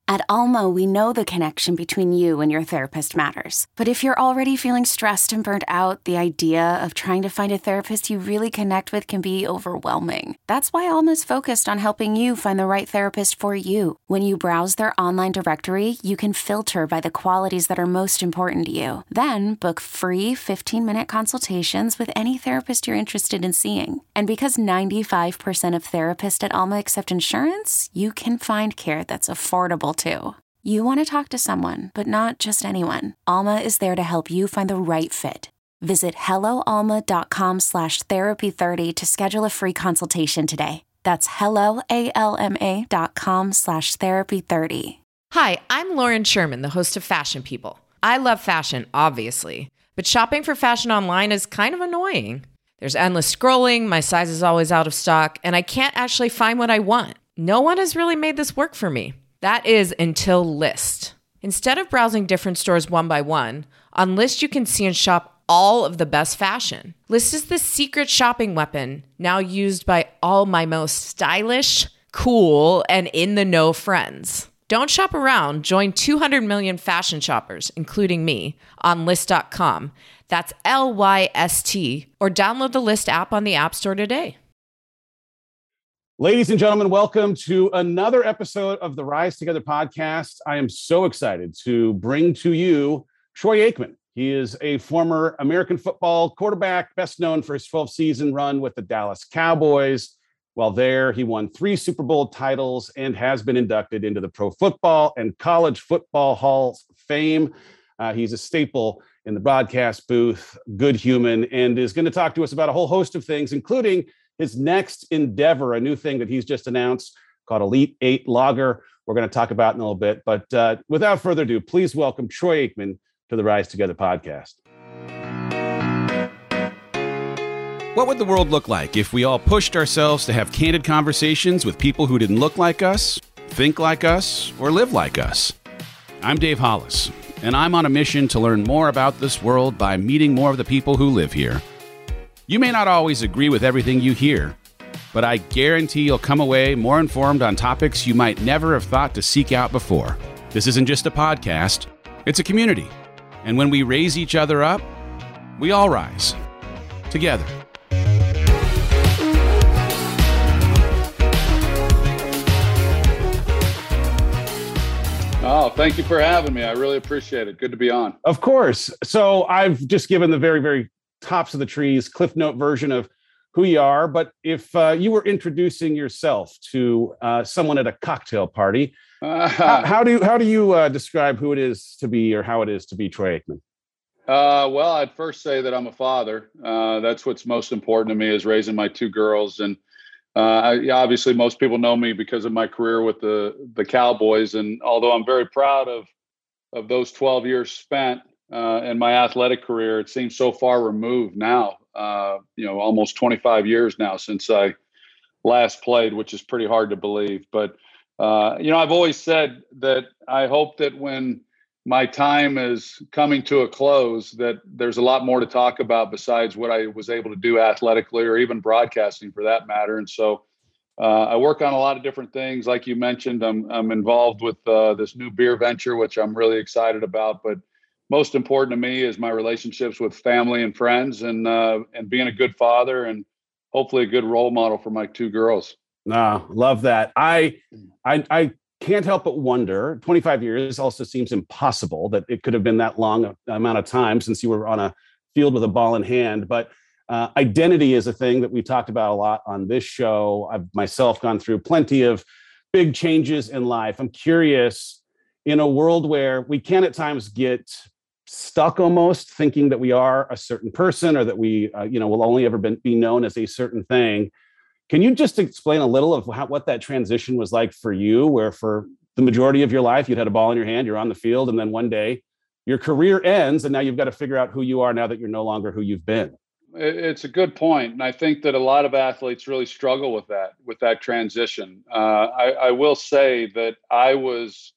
At Alma, we know the connection between you and your therapist matters. But if you're already feeling stressed and burnt out, the idea of trying to find a therapist you really connect with can be overwhelming. That's why Alma's focused on helping you find the right therapist for you. When you browse their online directory, you can filter by the qualities that are most important to you. Then book free 15-minute consultations with any therapist you're interested in seeing. And because 95% of therapists at Alma accept insurance, you can find care that's affordable too. You want to talk to someone, but not just anyone. Alma is there to help you find the right fit. Visit helloalma.com/therapy30 to schedule a free consultation today. That's helloalma.com/therapy30. Hi, I'm Lauren Sherman, the host of Fashion People. I love fashion, obviously, but shopping for fashion online is kind of annoying. There's endless scrolling, my size is always out of stock, and I can't actually find what I want. No one has really made this work for me. That is until Lyst. Instead of browsing different stores one by one, on Lyst you can see and shop all of the best fashion. Lyst is the secret shopping weapon now used by all my most stylish, cool, and in-the-know friends. Don't shop around. Join 200 million fashion shoppers, including me, on Lyst.com. That's LYST, or download the Lyst app on the App Store today. Ladies and gentlemen, welcome to another episode of the Rise Together podcast. I am so excited to bring to you Troy Aikman. He is a former American football quarterback, best known for his 12-season run with the Dallas Cowboys. While there, he won 3 Super Bowl titles and has been inducted into the Pro Football and College Football Halls of Fame. He's a staple in the broadcast booth, good human, and is going to talk to us about a whole host of things, including his next endeavor, a new thing that he's just announced called Elite 8 Lager. We're going to talk about in a little bit. But without further ado, please welcome Troy Aikman to the Rise Together podcast. What would the world look like if we all pushed ourselves to have candid conversations with people who didn't look like us, think like us, or live like us? I'm Dave Hollis, and I'm on a mission to learn more about this world by meeting more of the people who live here. You may not always agree with everything you hear, but I guarantee you'll come away more informed on topics you might never have thought to seek out before. This isn't just a podcast, it's a community. And when we raise each other up, we all rise. Together. Oh, thank you for having me. I really appreciate it. Good to be on. Of course. So I've just given the very, very tops of the trees, Cliff Note version of who you are. But if you were introducing yourself to someone at a cocktail party, how do you describe who it is to be, or how it is to be Troy Aikman? Well, I'd first say that I'm a father. That's what's most important to me, is raising my 2 girls. And obviously, most people know me because of my career with the Cowboys. And although I'm very proud of those 12 years spent in my athletic career, it seems so far removed now. Almost 25 years now since I last played, which is pretty hard to believe. But I've always said that I hope that when my time is coming to a close, that there's a lot more to talk about besides what I was able to do athletically, or even broadcasting for that matter. And so I work on a lot of different things. Like you mentioned, I'm involved with this new beer venture, which I'm really excited about. But most important to me is my relationships with family and friends, and being a good father, and hopefully a good role model for my 2 girls. Love that. I can't help but wonder, 25 years also seems impossible that it could have been that long amount of time since you were on a field with a ball in hand. But identity is a thing that we talked about a lot on this show. I've myself gone through plenty of big changes in life. I'm curious, in a world where we can at times get stuck almost thinking that we are a certain person, or that we will only ever be known as a certain thing. Can you just explain a little of what that transition was like for you, where for the majority of your life, you'd had a ball in your hand, you're on the field, and then one day your career ends, and now you've got to figure out who you are now that you're no longer who you've been? It's a good point. And I think that a lot of athletes really struggle with that transition. I will say that I was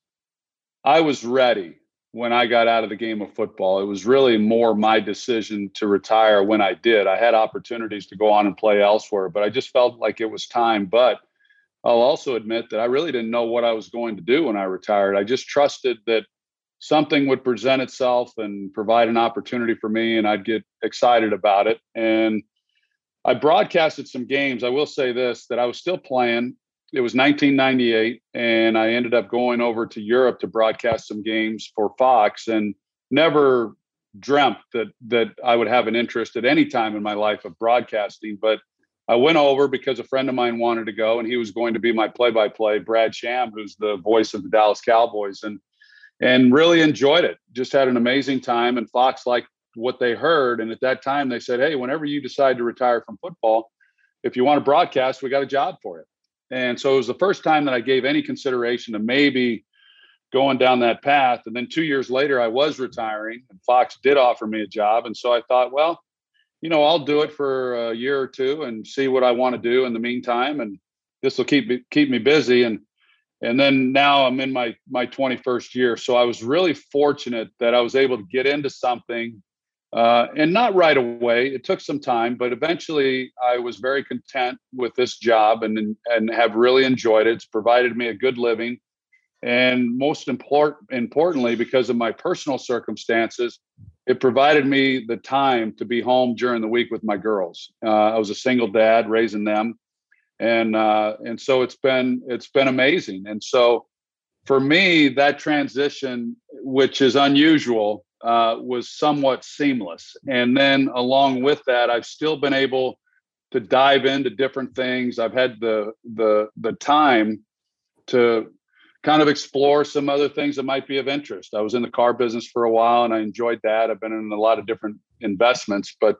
ready when I got out of the game of football. It was really more my decision to retire when I did. I had opportunities to go on and play elsewhere, but I just felt like it was time. But I'll also admit that I really didn't know what I was going to do when I retired. I just trusted that something would present itself and provide an opportunity for me, and I'd get excited about it. And I broadcasted some games. I will say this, that I was still playing. It was 1998, and I ended up going over to Europe to broadcast some games for Fox, and never dreamt that I would have an interest at any time in my life of broadcasting. But I went over because a friend of mine wanted to go, and he was going to be my play-by-play, Brad Sham, who's the voice of the Dallas Cowboys, and really enjoyed it. Just had an amazing time, and Fox liked what they heard. And at that time, they said, hey, whenever you decide to retire from football, if you want to broadcast, we got a job for you. And so it was the first time that I gave any consideration to maybe going down that path. And then 2 years later, I was retiring, and Fox did offer me a job. And so I thought, well, I'll do it for a year or two and see what I want to do in the meantime. And this will keep me busy. And then now I'm in my 21st year. So I was really fortunate that I was able to get into something, and not right away. It took some time, but eventually I was very content with this job and have really enjoyed it. It's provided me a good living. And most importantly, because of my personal circumstances, it provided me the time to be home during the week with my girls. I was a single dad raising them. And so it's been amazing. And so for me, that transition, which is unusual, was somewhat seamless. And then along with that, I've still been able to dive into different things. I've had the time to kind of explore some other things that might be of interest. I was in the car business for a while, and I enjoyed that. I've been in a lot of different investments, but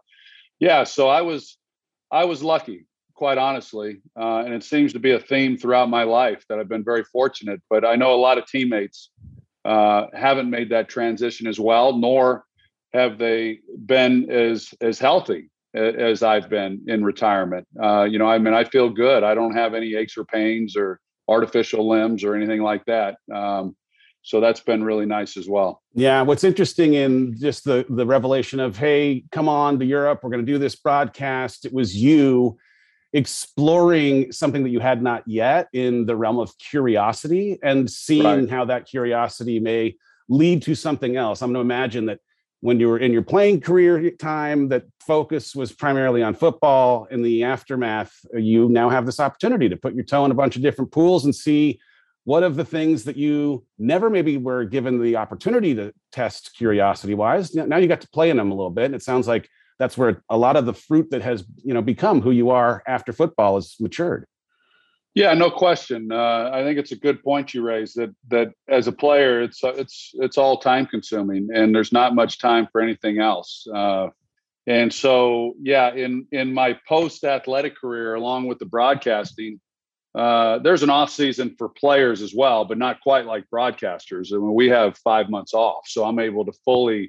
so I was lucky, quite honestly. And it seems to be a theme throughout my life that I've been very fortunate, but I know a lot of teammates haven't made that transition as well, nor have they been as healthy as I've been in retirement. I feel good. I don't have any aches or pains or artificial limbs or anything like that. So that's been really nice as well. Yeah. What's interesting in just the revelation of, hey, come on to Europe, we're going to do this broadcast. It was you exploring something that you had not yet in the realm of curiosity and seeing how that curiosity may lead to something else. I'm going to imagine that when you were in your playing career time, that focus was primarily on football. In the aftermath, you now have this opportunity to put your toe in a bunch of different pools and see what of the things that you never maybe were given the opportunity to test curiosity-wise. Now you got to play in them a little bit. And it sounds like that's where a lot of the fruit that has, become who you are after football has matured. Yeah, no question. I think it's a good point you raised that as a player, it's all time consuming, and there's not much time for anything else. And so, in my post athletic career, along with the broadcasting, there's an off season for players as well, but not quite like broadcasters. I mean, we have 5 months off, so I'm able to fully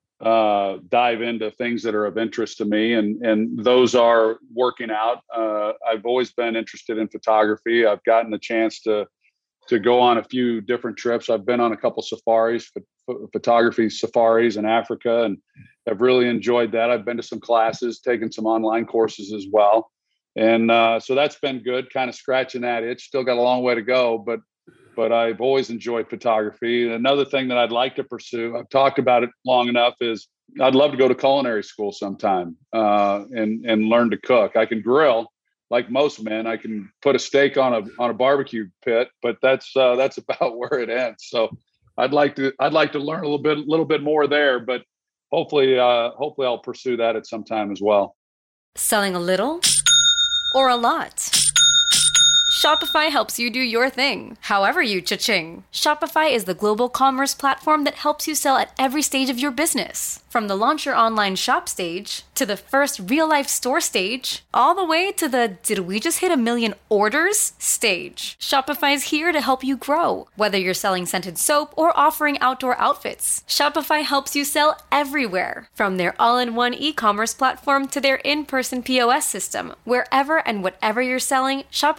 dive into things that are of interest to me, and those are working out. I've always been interested in photography. I've gotten the chance to go on a few different trips. I've been on a couple safaris, photography safaris in Africa, and I've really enjoyed that. I've been to some classes, taken some online courses as well. And so that's been good, kind of scratching that itch. Still got a long way to go, but I've always enjoyed photography. Another thing that I'd like to pursue, I've talked about it long enough, is I'd love to go to culinary school sometime and learn to cook. I can grill like most men. I can put a steak on a barbecue pit, but that's about where it ends. So I'd like to learn a little bit more there, but hopefully I'll pursue that at some time as well. Selling a little or a lot? Shopify helps you do your thing, however you cha-ching. Shopify is the global commerce platform that helps you sell at every stage of your business. From the launch your online shop stage, to the first real-life store stage, all the way to the did we just hit 1 million orders stage. Shopify is here to help you grow. Whether you're selling scented soap or offering outdoor outfits, Shopify helps you sell everywhere. From their all-in-one e-commerce platform to their in-person POS system, wherever and whatever you're selling, Shopify's got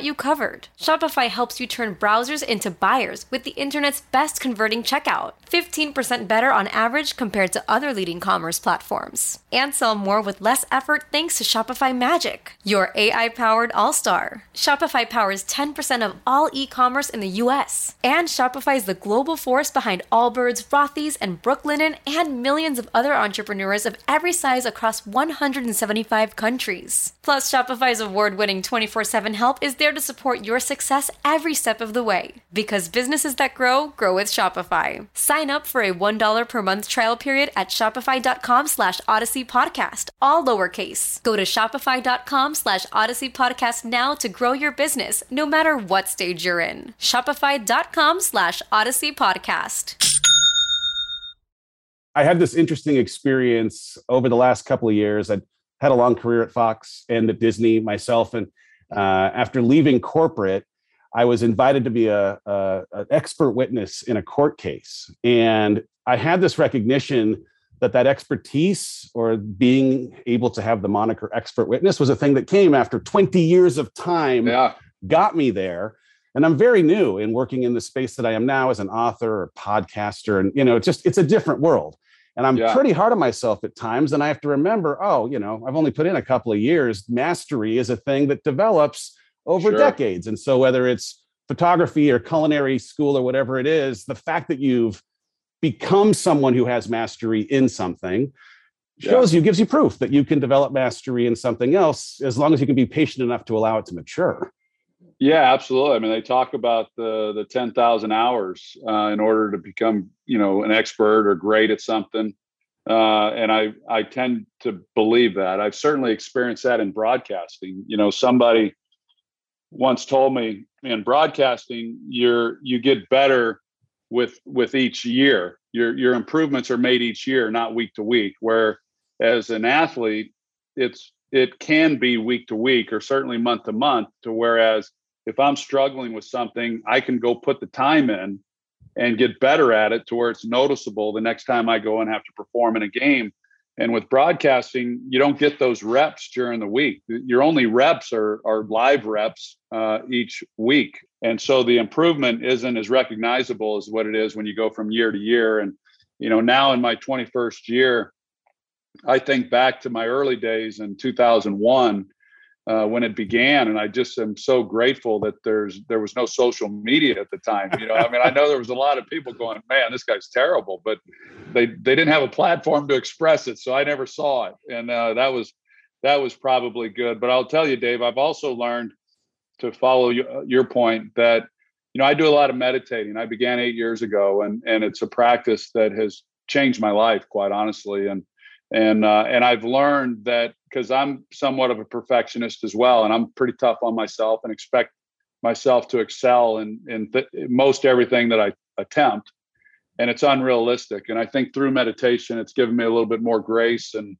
got you covered. Shopify helps you turn browsers into buyers with the internet's best converting checkout, 15% better on average compared to other leading commerce platforms. And sell more with less effort thanks to Shopify Magic, your AI-powered all-star. Shopify powers 10% of all e-commerce in the US. And Shopify is the global force behind Allbirds, Rothy's, and Brooklinen, and millions of other entrepreneurs of every size across 175 countries. Plus, Shopify's award-winning 24/7 help is there to support your success every step of the way. Because businesses that grow with Shopify. Sign up for a $1 per month trial period at shopify.com/Odyssey Podcast, all lowercase. Go to shopify.com/Odyssey Podcast now to grow your business, no matter what stage you're in. Shopify.com/Odyssey Podcast. I had this interesting experience over the last couple of years. I'd had a long career at Fox and at Disney myself. And after leaving corporate, I was invited to be an expert witness in a court case. And I had this recognition that expertise, or being able to have the moniker expert witness, was a thing that came after 20 years of time, got me there. And I'm very new in working in the space that I am now as an author or podcaster. And, it's a different world. And I'm pretty hard on myself at times. And I have to remember, I've only put in a couple of years. Mastery is a thing that develops over decades. And so whether it's photography or culinary school or whatever it is, the fact that you've become someone who has mastery in something gives you proof that you can develop mastery in something else, as long as you can be patient enough to allow it to mature. Yeah, absolutely. I mean, they talk about the 10,000 hours in order to become, an expert or great at something. And I tend to believe that. I've certainly experienced that in broadcasting. Somebody once told me, in broadcasting, you get better with each year. Your improvements are made each year, not week to week. Where as an athlete, it can be week to week, or certainly month to month. Whereas if I'm struggling with something, I can go put the time in and get better at it to where it's noticeable the next time I go and have to perform in a game. And with broadcasting, you don't get those reps during the week. Your only reps are live reps each week. And so the improvement isn't as recognizable as what it is when you go from year to year. And, now in my 21st year, I think back to my early days in 2001, when it began, and I just am so grateful that there was no social media at the time. I know there was a lot of people going, "Man, this guy's terrible," but they didn't have a platform to express it, so I never saw it, and that was probably good. But I'll tell you, Dave, I've also learned, to follow your point, that I do a lot of meditating. I began 8 years ago, and it's a practice that has changed my life, quite honestly, and I've learned that, because I'm somewhat of a perfectionist as well, and I'm pretty tough on myself and expect myself to excel in most everything that I attempt, and it's unrealistic. And I think through meditation, it's given me a little bit more grace and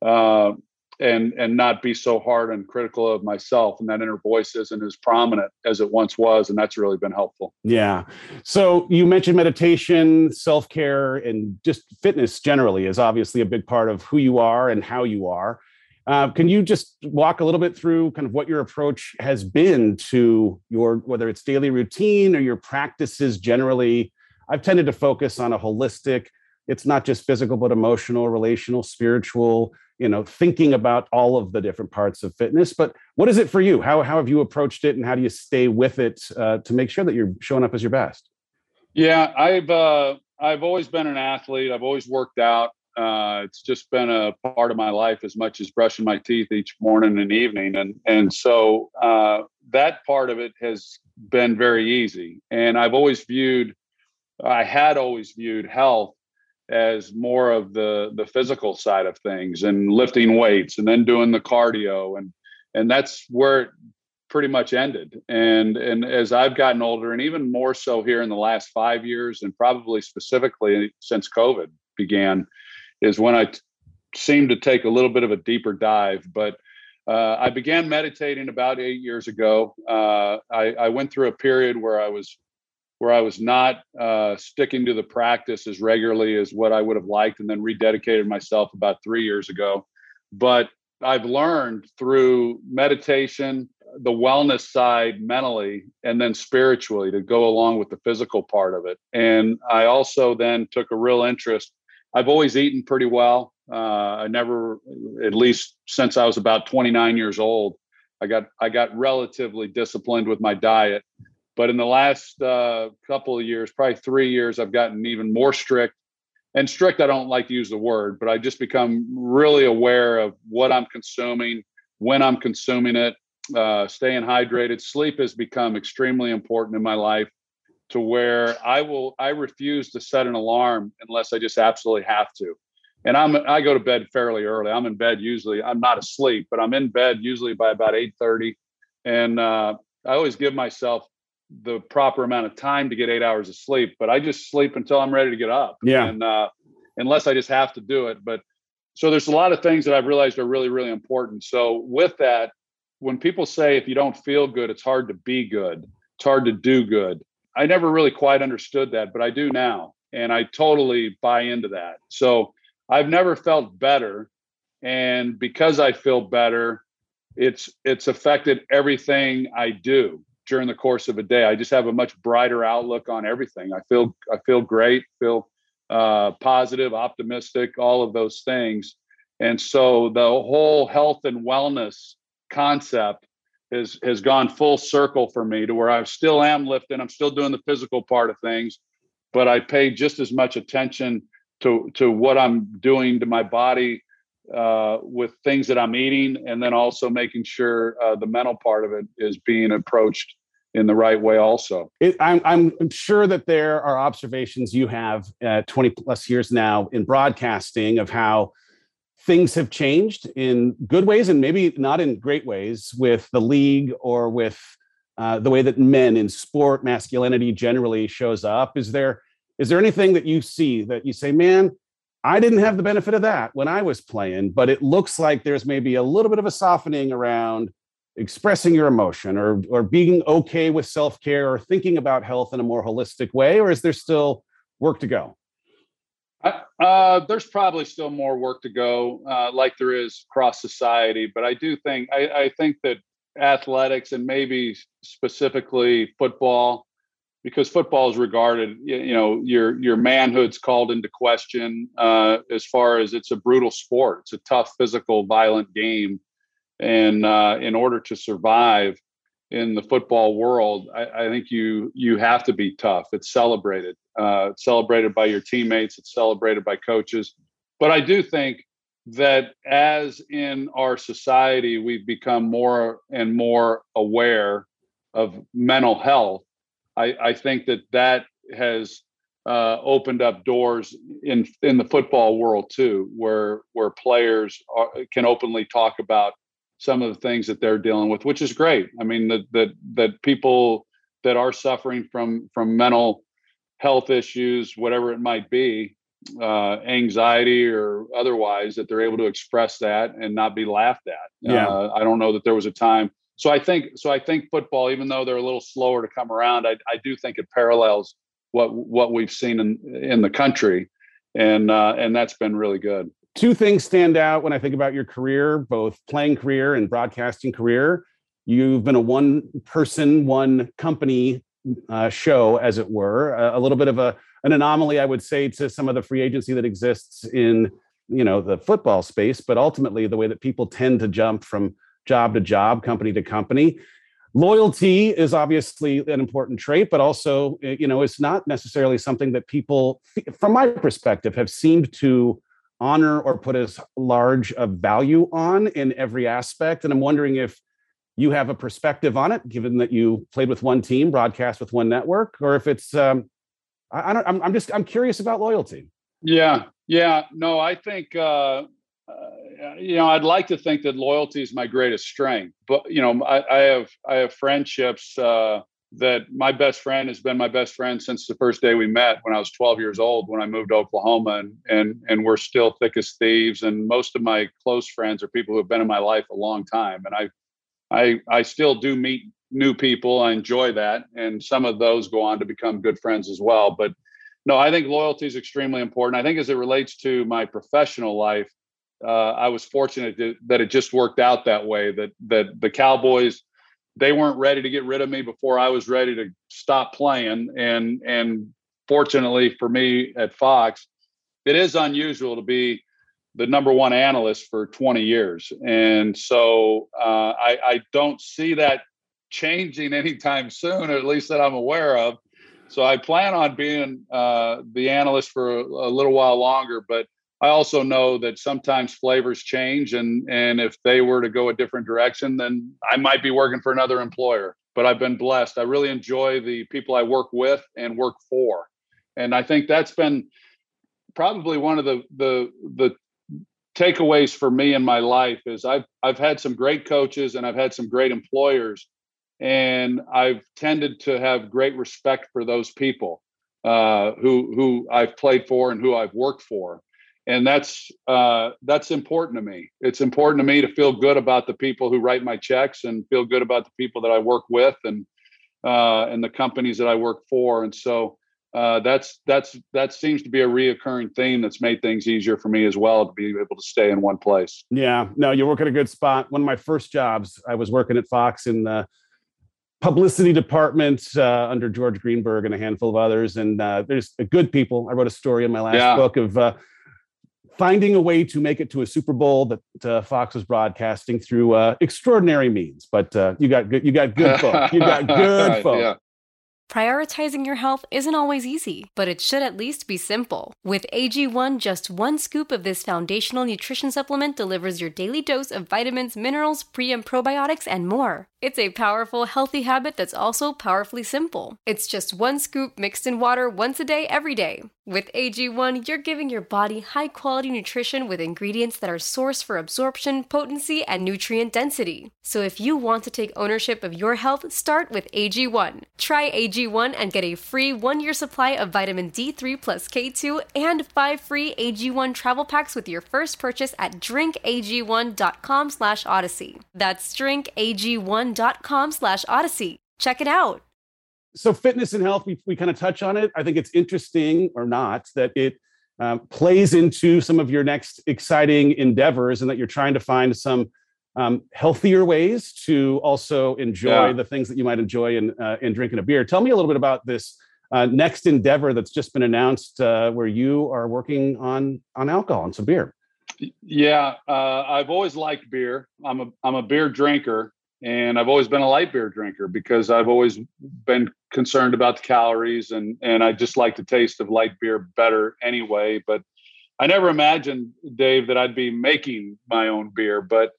not be so hard and critical of myself, and that inner voice isn't as prominent as it once was, and that's really been helpful. Yeah. So you mentioned meditation, self-care, and just fitness generally is obviously a big part of who you are and how you are. Can you just walk a little bit through kind of what your approach has been to whether it's daily routine or your practices generally? I've tended to focus on a holistic, it's not just physical, but emotional, relational, spiritual, thinking about all of the different parts of fitness. But what is it for you? How have you approached it, and how do you stay with it to make sure that you're showing up as your best? Yeah, I've always been an athlete. I've always worked out. It's just been a part of my life as much as brushing my teeth each morning and evening. And so that part of it has been very easy. And I had always viewed health as more of the physical side of things, and lifting weights and then doing the cardio. And that's where it pretty much ended. And as I've gotten older, and even more so here in the last 5 years, and probably specifically since COVID began, is when I seemed to take a little bit of a deeper dive. But I began meditating about 8 years ago. I went through a period where I was not sticking to the practice as regularly as what I would have liked, and then rededicated myself about 3 years ago. But I've learned through meditation, the wellness side mentally and then spiritually to go along with the physical part of it. And I also then took a real interest. I've always eaten pretty well. I never, at least since I was about 29 years old, I got relatively disciplined with my diet. But in the last couple of years, probably 3 years, I've gotten even more strict. And strict, I don't like to use the word, but I just become really aware of what I'm consuming, when I'm consuming it, staying hydrated. Sleep has become extremely important in my life, to where I refuse to set an alarm unless I just absolutely have to. And I go to bed fairly early. I'm in bed usually. I'm not asleep, but I'm in bed usually by about 8:30. And I always give myself the proper amount of time to get 8 hours of sleep, but I just sleep until I'm ready to get up. Yeah. And unless I just have to do it. But so there's a lot of things that I've realized are really, really important. So with that, when people say, if you don't feel good, it's hard to be good. It's hard to do good. I never really quite understood that, but I do now. And I totally buy into that. So I've never felt better. And because I feel better, it's affected everything I do during the course of a day. I just have a much brighter outlook on everything. I feel great, feel positive, optimistic, all of those things. And so the whole health and wellness concept has gone full circle for me, to where I still am lifting. I'm still doing the physical part of things, but I pay just as much attention to what I'm doing to my body with things that I'm eating, and then also making sure the mental part of it is being approached in the right way also. I'm sure that there are observations you have 20 plus years now in broadcasting of how things have changed in good ways and maybe not in great ways with the league, or with the way that men in sport, masculinity generally shows up. Is there anything that you see that you say, man, I didn't have the benefit of that when I was playing, but it looks like there's maybe a little bit of a softening around expressing your emotion, or being okay with self-care, or thinking about health in a more holistic way? Or is there still work to go? There's probably still more work to go, like there is across society. But I do think, I think that athletics, and maybe specifically football, because football is regarded, your manhood's called into question, as far as it's a brutal sport. It's a tough, physical, violent game. And in order to survive in the football world, I think you have to be tough. It's celebrated. It's celebrated by your teammates. It's celebrated by coaches. But I do think that as in our society, we've become more and more aware of mental health. I think that has opened up doors in the football world too, where players can openly talk about some of the things that they're dealing with, which is great. I mean, that people that are suffering from mental health issues, whatever it might be, anxiety or otherwise, that they're able to express that and not be laughed at. Yeah. I don't know that there was a time. So I think football, even though they're a little slower to come around, I do think it parallels what we've seen in the country, and that's been really good. Two things stand out when I think about your career, both playing career and broadcasting career. You've been a one person, one company show, as it were, a little bit of an anomaly, I would say, to some of the free agency that exists in, the football space, but ultimately the way that people tend to jump from job to job, company to company. Loyalty is obviously an important trait, but also, it's not necessarily something that people, from my perspective, have seemed to honor or put as large a value on in every aspect. And I'm wondering if you have a perspective on it, given that you played with one team, broadcast with one network, or if it's, I'm curious about loyalty. Yeah. No, I think, I'd like to think that loyalty is my greatest strength, but, I have friendships, that my best friend has been my best friend since the first day we met when I was 12 years old, when I moved to Oklahoma, and we're still thick as thieves. And most of my close friends are people who have been in my life a long time. And I still do meet new people. I enjoy that. And some of those go on to become good friends as well. But no, I think loyalty is extremely important. I think as it relates to my professional life, I was fortunate that it just worked out that way, that the Cowboys they weren't ready to get rid of me before I was ready to stop playing. And fortunately for me at Fox, it is unusual to be the number one analyst for 20 years. And so I don't see that changing anytime soon, or at least that I'm aware of. So I plan on being the analyst for a little while longer, but I also know that sometimes flavors change, and if they were to go a different direction, then I might be working for another employer. But I've been blessed. I really enjoy the people I work with and work for. And I think that's been probably one of the takeaways for me in my life is I've had some great coaches and I've had some great employers, and I've tended to have great respect for those people who I've played for and who I've worked for. And that's important to me. It's important to me to feel good about the people who write my checks and feel good about the people that I work with and the companies that I work for. And so that seems to be a reoccurring theme that's made things easier for me as well, to be able to stay in one place. Yeah, no, you work at a good spot. One of my first jobs, I was working at Fox in the publicity department under George Greenberg and a handful of others. And there's good people. I wrote a story in my last book of finding a way to make it to a Super Bowl that Fox was broadcasting through extraordinary means. But you got good folk. You got good folk. Yeah. Prioritizing your health isn't always easy, but it should at least be simple. With AG1, just one scoop of this foundational nutrition supplement delivers your daily dose of vitamins, minerals, pre- and probiotics, and more. It's a powerful, healthy habit that's also powerfully simple. It's just one scoop mixed in water once a day, every day. With AG1, you're giving your body high-quality nutrition with ingredients that are sourced for absorption, potency, and nutrient density. So if you want to take ownership of your health, start with AG1. Try AG1 and get a free 1-year supply of vitamin D3 plus K2 and 5 free AG1 travel packs with your first purchase at drinkag1.com/odyssey. That's drinkag1.com/odyssey. Check it out. So fitness and health, we kind of touch on it. I think it's interesting, or not, that it plays into some of your next exciting endeavors, and that you're trying to find some healthier ways to also enjoy the things that you might enjoy in drinking a beer. Tell me a little bit about this next endeavor that's just been announced, where you are working on alcohol and some beer. Yeah, I've always liked beer. I'm a beer drinker. And I've always been a light beer drinker because I've always been concerned about the calories, and I just like the taste of light beer better anyway. But I never imagined, Dave, that I'd be making my own beer. But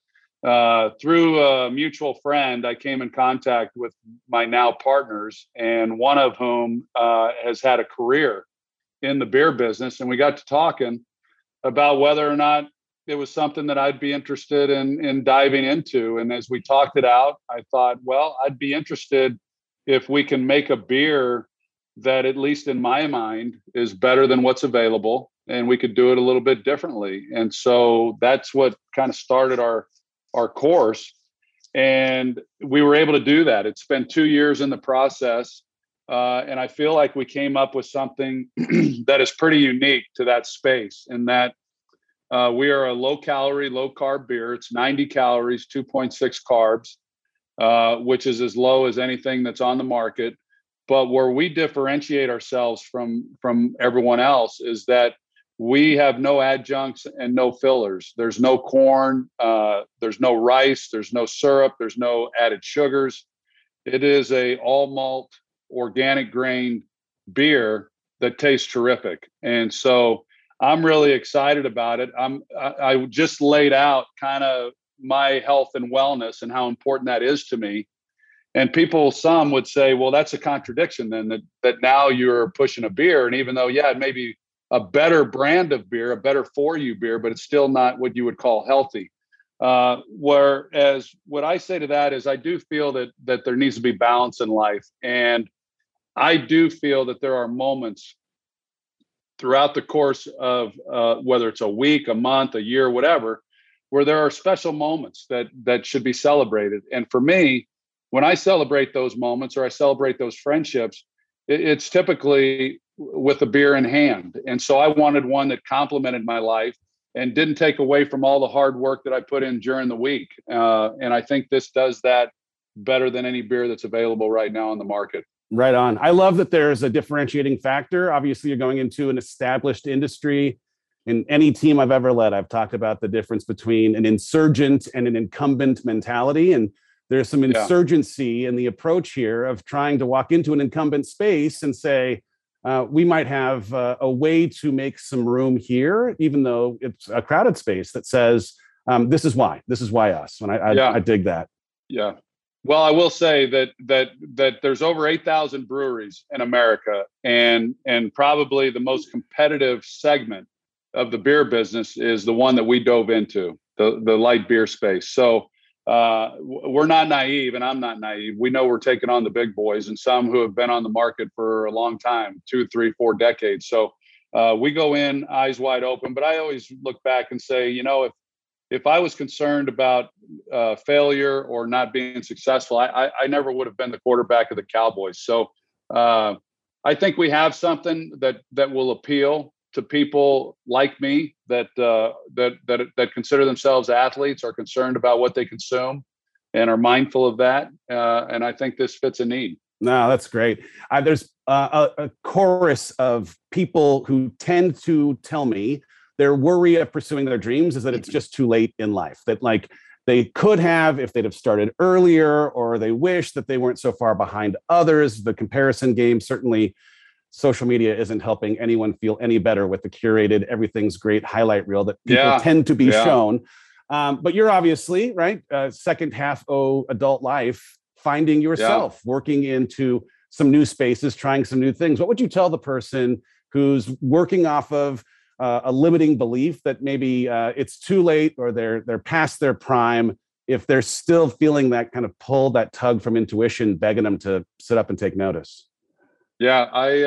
through a mutual friend, I came in contact with my now partners, and one of whom has had a career in the beer business. And we got to talking about whether or not it was something that I'd be interested in diving into. And as we talked it out, I thought, well, I'd be interested if we can make a beer that, at least in my mind, is better than what's available, and we could do it a little bit differently. And so that's what kind of started our course. And we were able to do that. It's been 2 years in the process. And I feel like we came up with something that is pretty unique to that space, in that we are a low-calorie, low-carb beer. It's 90 calories, 2.6 carbs, which is as low as anything that's on the market. But where we differentiate ourselves from everyone else is that we have no adjuncts and no fillers. There's no corn, there's no rice, there's no syrup, there's no added sugars. It is a all-malt, organic grain beer that tastes terrific. And so I'm really excited about it. I just laid out kind of my health and wellness and how important that is to me. And some would say, well, that's a contradiction then, that now you're pushing a beer. And even though, it may be a better brand of beer, a better for you beer, but it's still not what you would call healthy. Whereas what I say to that is, I do feel that there needs to be balance in life. And I do feel that there are moments throughout the course of whether it's a week, a month, a year, whatever, where there are special moments that should be celebrated. And for me, when I celebrate those moments, or I celebrate those friendships, it's typically with a beer in hand. And so I wanted one that complemented my life and didn't take away from all the hard work that I put in during the week. And I think this does that better than any beer that's available right now on the market. Right on. I love that there's a differentiating factor. Obviously, you're going into an established industry. In any team I've ever led, I've talked about the difference between an insurgent and an incumbent mentality. And there's some insurgency in the approach here of trying to walk into an incumbent space and say, we might have a way to make some room here, even though it's a crowded space that says, this is why us. And I dig that. Yeah. Well, I will say that there's over 8,000 breweries in America, and probably the most competitive segment of the beer business is the one that we dove into, the light beer space. So we're not naive, and I'm not naive. We know we're taking on the big boys, and some who have been on the market for a long time, 2, 3, 4 decades. So we go in eyes wide open. But I always look back and say, if I was concerned about failure or not being successful, I never would have been the quarterback of the Cowboys. So I think we have something that will appeal to people like me that consider themselves athletes, are concerned about what they consume, and are mindful of that. And I think this fits a need. No, that's great. There's a chorus of people who tend to tell me their worry of pursuing their dreams is that it's just too late in life, that like they could have if they'd have started earlier, or they wish that they weren't so far behind others. The comparison game, certainly social media isn't helping anyone feel any better with the curated everything's great highlight reel that people tend to be shown. But you're obviously, right, second half adult life, finding yourself, working into some new spaces, trying some new things. What would you tell the person who's working off of a limiting belief that maybe it's too late, or they're past their prime, if they're still feeling that kind of pull, that tug from intuition, begging them to sit up and take notice? Yeah,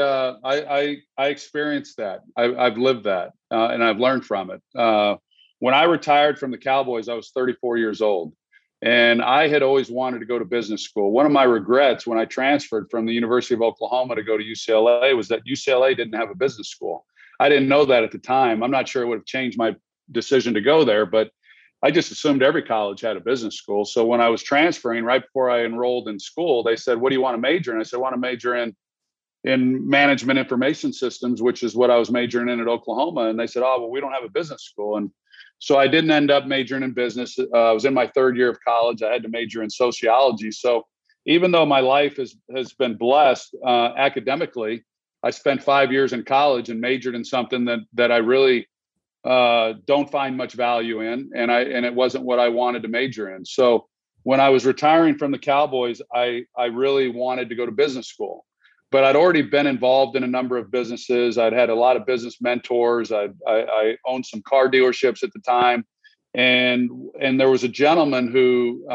I experienced that. I've lived that, and I've learned from it. When I retired from the Cowboys, I was 34 years old, and I had always wanted to go to business school. One of my regrets when I transferred from the University of Oklahoma to go to UCLA was that UCLA didn't have a business school. I didn't know that at the time. I'm not sure it would have changed my decision to go there, but I just assumed every college had a business school. So when I was transferring, right before I enrolled in school, they said, "What do you want to major in?" I said, "I want to major in management information systems," which is what I was majoring in at Oklahoma. And they said, "Oh, well, we don't have a business school." And so I didn't end up majoring in business. I was in my third year of college. I had to major in sociology. So even though my life has been blessed academically, I spent 5 years in college and majored in something that I really don't find much value in. And it wasn't what I wanted to major in. So when I was retiring from the Cowboys, I really wanted to go to business school. But I'd already been involved in a number of businesses. I'd had a lot of business mentors. I owned some car dealerships at the time. And there was a gentleman who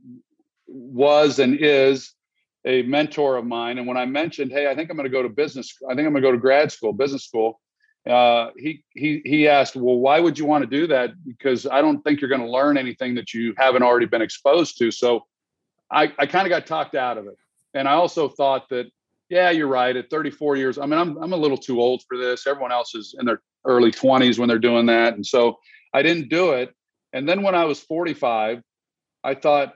was and is a mentor of mine. And when I mentioned, "Hey, I think I'm going to go to grad school, business school," he asked, "Well, why would you want to do that? Because I don't think you're going to learn anything that you haven't already been exposed to." So I kind of got talked out of it. And I also thought that, yeah, you're right. At 34 years, I mean, I'm a little too old for this. Everyone else is in their early 20s when they're doing that. And so I didn't do it. And then when I was 45, I thought,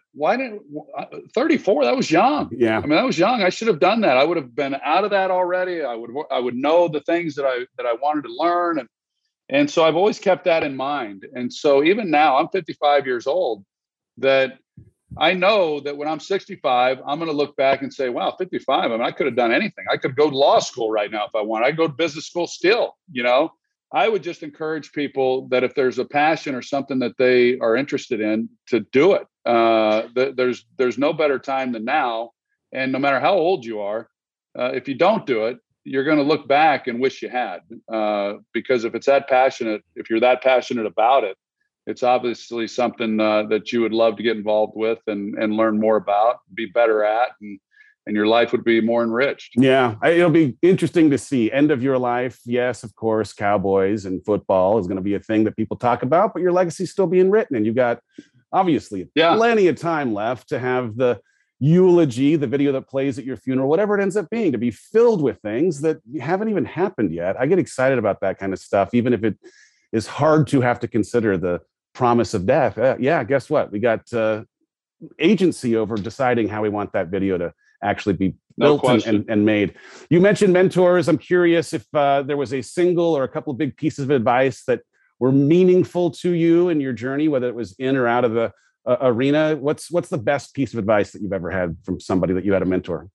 34? That was young. Yeah. I mean, that was young. I should have done that. I would have been out of that already. I would know the things that I wanted to learn. And so I've always kept that in mind. And so even now, I'm 55 years old, that I know that when I'm 65, I'm going to look back and say, wow, 55, I mean, I could have done anything. I could go to law school right now if I want. I'd go to business school still, I would just encourage people that if there's a passion or something that they are interested in, to do it. There's no better time than now. And no matter how old you are, if you don't do it, you're going to look back and wish you had. Because if you're that passionate about it, it's obviously something that you would love to get involved with and learn more about, be better at, and your life would be more enriched. Yeah, it'll be interesting to see. End of your life, yes, of course, Cowboys and football is going to be a thing that people talk about, but your legacy's still being written, and you've got obviously plenty of time left to have the eulogy, the video that plays at your funeral, whatever it ends up being, to be filled with things that haven't even happened yet. I get excited about that kind of stuff, even if it is hard to have to consider the promise of death. Yeah, guess what? We got agency over deciding how we want that video to actually be No built question. and made. You mentioned mentors. I'm curious if there was a single or a couple of big pieces of advice that were meaningful to you in your journey, whether it was in or out of the arena. What's the best piece of advice that you've ever had from somebody that you had a mentor?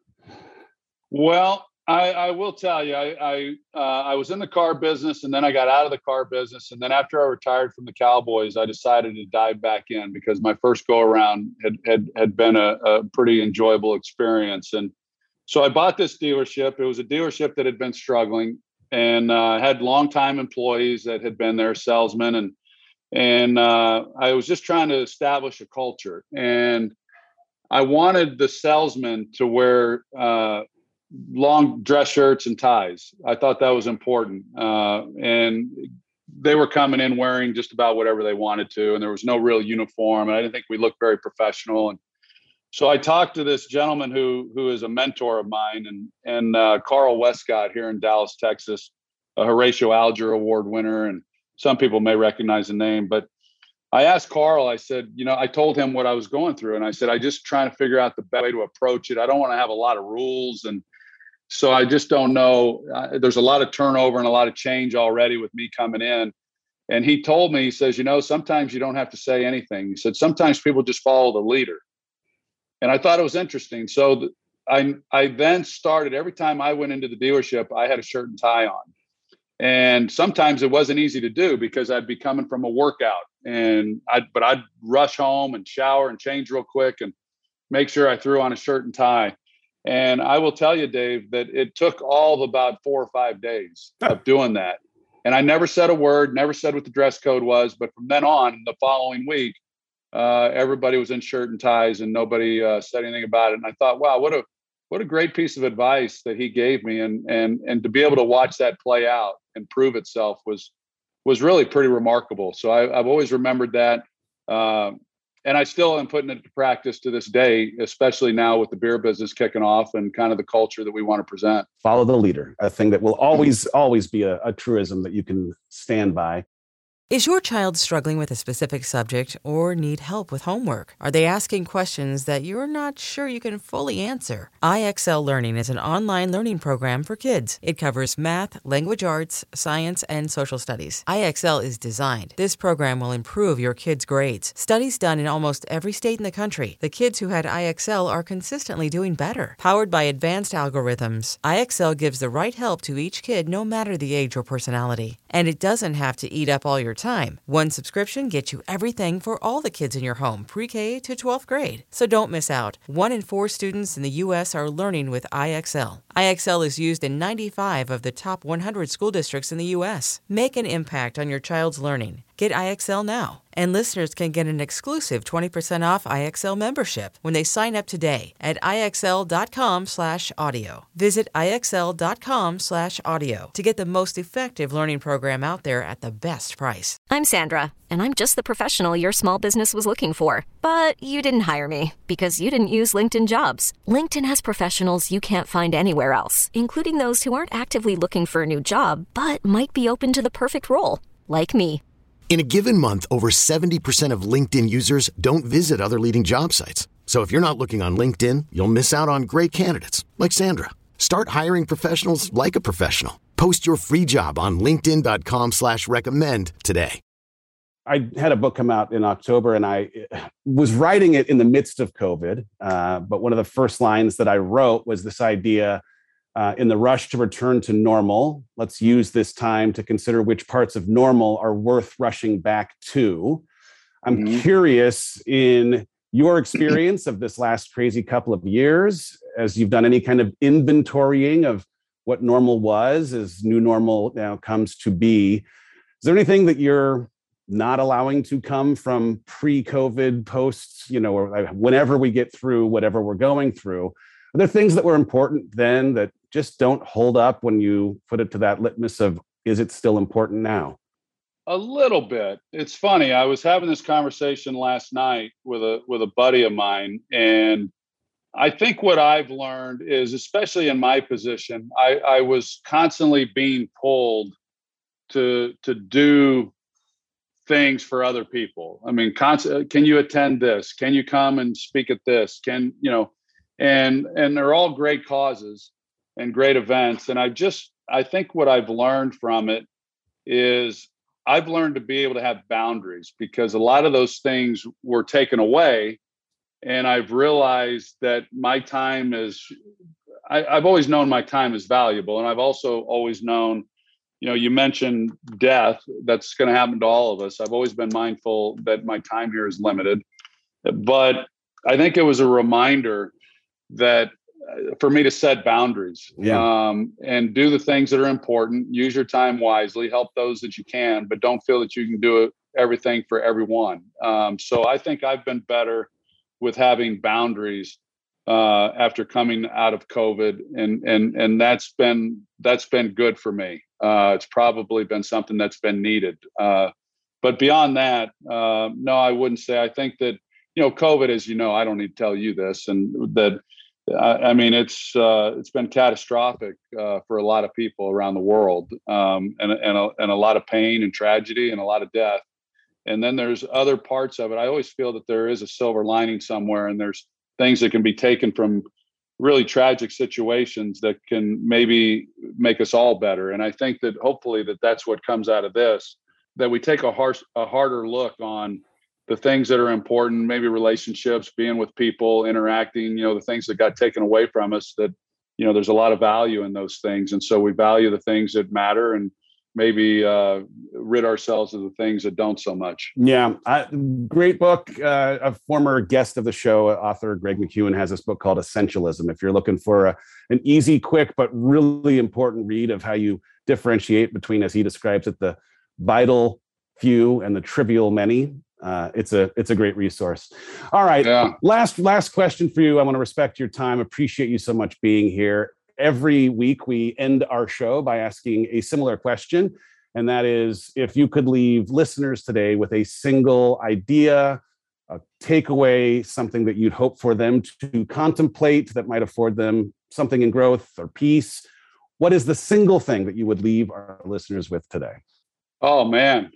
Well, I will tell you, I was in the car business, and then I got out of the car business. And then after I retired from the Cowboys, I decided to dive back in because my first go around had been a pretty enjoyable experience. And so I bought this dealership. It was a dealership that had been struggling and had longtime employees that had been there, salesmen. And I was just trying to establish a culture. And I wanted the salesmen to wear long dress shirts and ties. I thought that was important. And they were coming in wearing just about whatever they wanted to. And there was no real uniform. And I didn't think we looked very professional. And so I talked to this gentleman who is a mentor of mine, and Carl Westcott here in Dallas, Texas, a Horatio Alger Award winner. And some people may recognize the name, but I asked Carl, I said, I told him what I was going through. And I said, I just trying to figure out the best way to approach it. I don't want to have a lot of rules. And so I just don't know. There's a lot of turnover and a lot of change already with me coming in. And he told me, he says, sometimes you don't have to say anything. He said, sometimes people just follow the leader. And I thought it was interesting. So I then started, every time I went into the dealership, I had a shirt and tie on. And sometimes it wasn't easy to do because I'd be coming from a workout, but I'd rush home and shower and change real quick and make sure I threw on a shirt and tie. And I will tell you, Dave, that it took all of about 4 or 5 days of doing that. And I never said a word, never said what the dress code was. But from then on, the following week, everybody was in shirt and ties and nobody said anything about it. And I thought, wow, what a great piece of advice that he gave me. And to be able to watch that play out and prove itself was really pretty remarkable. So I've always remembered that. And I still am putting it to practice to this day, especially now with the beer business kicking off and kind of the culture that we want to present. Follow the leader, a thing that will always be a truism that you can stand by. Is your child struggling with a specific subject or need help with homework? Are they asking questions that you're not sure you can fully answer? IXL Learning is an online learning program for kids. It covers math, language arts, science, and social studies. IXL is designed. This program will improve your kids' grades. Studies done in almost every state in the country. The kids who had IXL are consistently doing better. Powered by advanced algorithms, IXL gives the right help to each kid no matter the age or personality. And it doesn't have to eat up all your time. One subscription gets you everything for all the kids in your home, pre-K to 12th grade. So don't miss out. 1 in 4 students in the U.S. are learning with IXL. IXL is used in 95 of the top 100 school districts in the U.S. Make an impact on your child's learning. Get IXL now. And listeners can get an exclusive 20% off IXL membership when they sign up today at IXL.com/audio. Visit IXL.com/audio to get the most effective learning program out there at the best price. I'm Sandra, and I'm just the professional your small business was looking for. But you didn't hire me because you didn't use LinkedIn Jobs. LinkedIn has professionals you can't find anywhere else, including those who aren't actively looking for a new job, but might be open to the perfect role, like me. In a given month, over 70% of LinkedIn users don't visit other leading job sites. So if you're not looking on LinkedIn, you'll miss out on great candidates like Sandra. Start hiring professionals like a professional. Post your free job on linkedin.com/recommend today. I had a book come out in October, and I was writing it in the midst of COVID. But one of the first lines that I wrote was this idea, in the rush to return to normal, let's use this time to consider which parts of normal are worth rushing back to. I'm curious, in your experience of this last crazy couple of years, as you've done any kind of inventorying of what normal was as new normal now comes to be, is there anything that you're not allowing to come from pre-COVID, post, or whenever we get through whatever we're going through? Are there things that were important then that just don't hold up when you put it to that litmus of, is it still important now? A little bit. It's funny. I was having this conversation last night with a buddy of mine, and I think what I've learned is, especially in my position, I was constantly being pulled to do things for other people. I mean, can you attend this? Can you come and speak at this? And they're all great causes and great events. And I think what I've learned from it is I've learned to be able to have boundaries, because a lot of those things were taken away. And I've realized that my time I've always known my time is valuable. And I've also always known, you mentioned death. That's going to happen to all of us. I've always been mindful that my time here is limited. But I think it was a reminder that for me to set boundaries, and do the things that are important, use your time wisely, help those that you can, but don't feel that you can do everything for everyone. So I think I've been better with having boundaries after coming out of COVID, and that's been good for me. It's probably been something that's been needed. But beyond that, no, I wouldn't say. I think that, COVID, as you know, I don't need to tell you this, and that, I mean, it's been catastrophic for a lot of people around the world, and a lot of pain and tragedy and a lot of death. And then there's other parts of it. I always feel that there is a silver lining somewhere, and there's things that can be taken from really tragic situations that can maybe make us all better. And I think that hopefully that's what comes out of this, that we take a harder look on the things that are important, maybe relationships, being with people, interacting, the things that got taken away from us, that, there's a lot of value in those things. And so we value the things that matter, and maybe rid ourselves of the things that don't so much. Yeah. Great book. A former guest of the show, author Greg McKeown, has this book called Essentialism. If you're looking for an easy, quick, but really important read of how you differentiate between, as he describes it, the vital few and the trivial many, it's a great resource. All right. Yeah. Last question for you. I want to respect your time. Appreciate you so much being here. Every week we end our show by asking a similar question. And that is, if you could leave listeners today with a single idea, a takeaway, something that you'd hope for them to contemplate that might afford them something in growth or peace, what is the single thing that you would leave our listeners with today? Oh, man.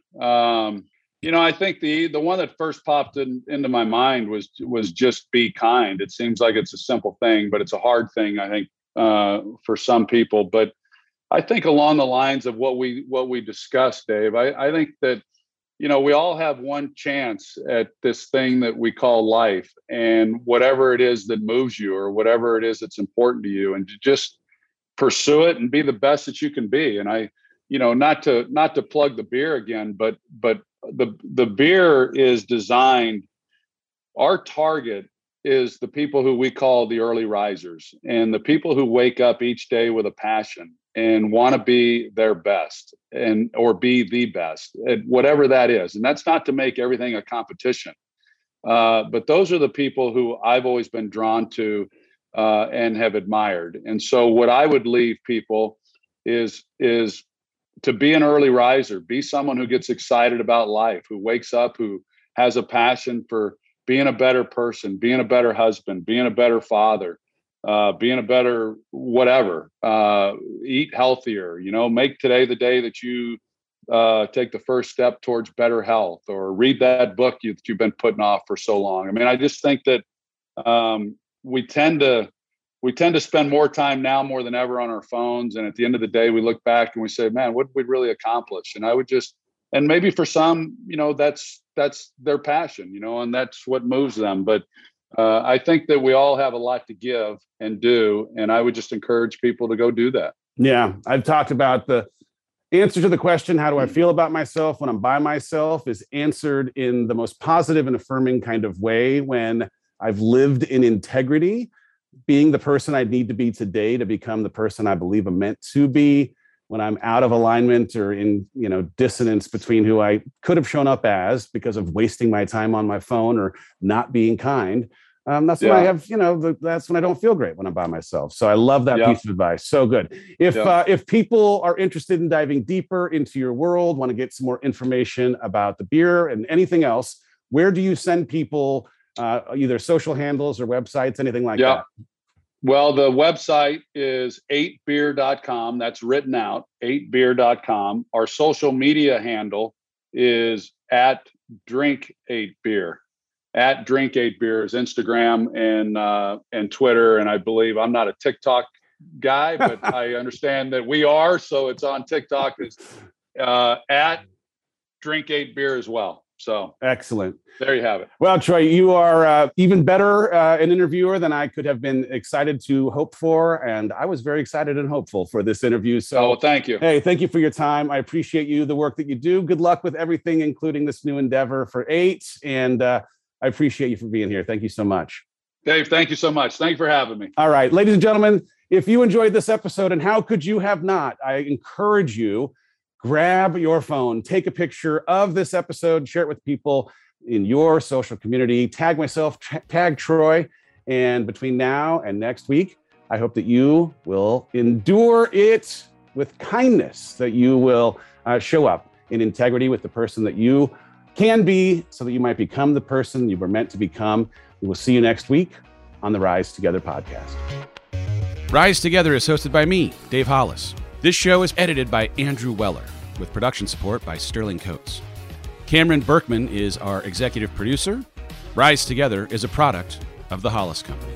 I think the one that first popped into my mind was just be kind. It seems like it's a simple thing, but it's a hard thing, I think, for some people. But I think along the lines of what we discussed, Dave, I think that, we all have one chance at this thing that we call life, and whatever it is that moves you or whatever it is that's important to you, and to just pursue it and be the best that you can be. And I, not to plug the beer again, but the beer is designed, our target is the people who we call the early risers, and the people who wake up each day with a passion and want to be their best or be the best at whatever that is. And that's not to make everything a competition. But those are the people who I've always been drawn to and have admired. And so what I would leave people is to be an early riser, be someone who gets excited about life, who wakes up, who has a passion for being a better person, being a better husband, being a better father, being a better whatever, eat healthier, make today the day that you take the first step towards better health, or read that book that you've been putting off for so long. I mean, I just think that we tend to spend more time now more than ever on our phones. And at the end of the day, we look back and we say, man, what did we really accomplish? And I would and maybe for some, that's their passion, and that's what moves them. But I think that we all have a lot to give and do. And I would just encourage people to go do that. Yeah. I've talked about the answer to the question, how do I feel about myself when I'm by myself, is answered in the most positive and affirming kind of way when I've lived in integrity, being the person I need to be today to become the person I believe I'm meant to be. When I'm out of alignment or in, dissonance between who I could have shown up as because of wasting my time on my phone or not being kind, that's when I have, that's when I don't feel great, when I'm by myself. So I love that piece of advice. So good. If people are interested in diving deeper into your world, want to get some more information about the beer and anything else, where do you send people, either social handles or websites, anything like that? Well, the website is 8beer.com. That's written out, 8beer.com. Our social media handle is at Drink8Beer. At Drink8Beer is Instagram and Twitter. And I believe I'm not a TikTok guy, but I understand that we are. So it's on TikTok. It's at Drink8Beer as well. So excellent. There you have it. Well, Troy, you are even better an interviewer than I could have been excited to hope for. And I was very excited and hopeful for this interview. So thank you. Hey, thank you for your time. I appreciate you, the work that you do. Good luck with everything, including this new endeavor for 8. And I appreciate you for being here. Thank you so much. Dave, thank you so much. Thank you for having me. All right, ladies and gentlemen, if you enjoyed this episode, and how could you have not, I encourage you, grab your phone, take a picture of this episode, share it with people in your social community, tag myself, tag Troy. And between now and next week, I hope that you will endure it with kindness, that you will show up in integrity with the person that you can be, so that you might become the person you were meant to become. We will see you next week on the Rise Together podcast. Rise Together is hosted by me, Dave Hollis. This show is edited by Andrew Weller, with production support by Sterling Coates. Cameron Berkman is our executive producer. Rise Together is a product of the Hollis Company.